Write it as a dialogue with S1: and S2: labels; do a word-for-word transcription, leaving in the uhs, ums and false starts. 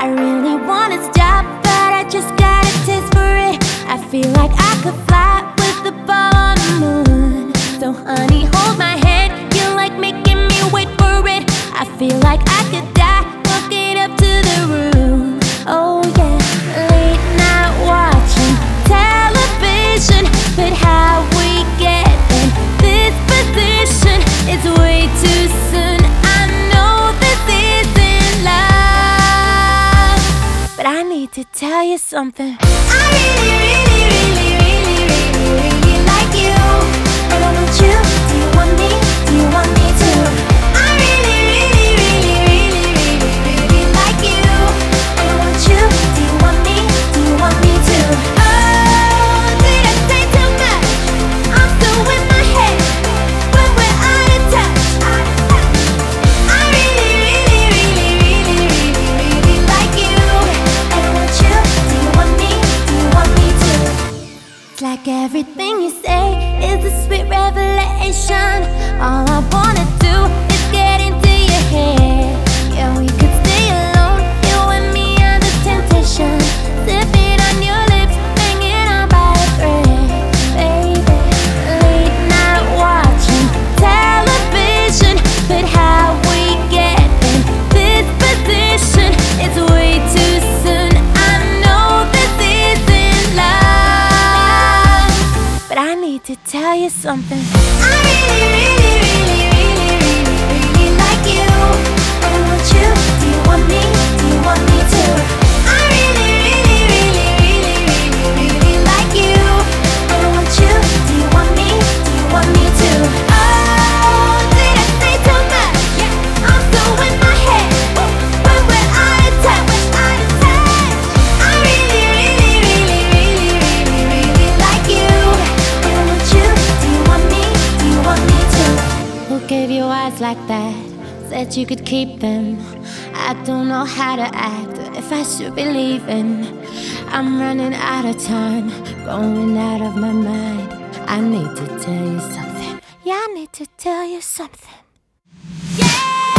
S1: I really wanna stop, but I just got a taste for it. I feel like I could fly with the ball on the moon. So honey, hold my hand, you're like making me wait for it. I feel like I could die, walking up to the room. Oh yeah, late night watching television, but how we get in this position is way too soon. I know this isn't love, but I need to tell you something. I really, really, really, really, really, really like you. And I want you. Do you want me? Do you want me to? I really, really, really, really, really, really like you. And I want you. Do you want me? Do you want me to? Oh, did I say too much? I'm still in my head when we're out of touch. I really, really, really, really, really, really like you. And I want you. Do you want me? Do you want me to? It's like everything you say is a sweet revelation. All I wanna do is get into your head. Yeah, we could stay alone, you and me under temptation, sipping on your lips, hanging on by a thread. Baby, late night watching television, but how we get in this position is way too soon. I know this isn't love, but I need to tell you something. I really, really, really, really, really, really like you. And I want you. Do you want me? Do you want me to? I really, really, really, really, really, really like you. And I want you. Do you want me? Do you want me to? Oh, did I say too much? Yeah, I'm so in my head when we're out of touch. Out of touch. I really, really, really, really, really, really like you. And I want you. Do you want me? Do you want me to? Who gave you eyes like that? Said you could keep them. I don't know how to act, if I should be leaving. I'm running out of time, going out of my mind. I need to tell you something. Yeah, I need to tell you something. Yeah!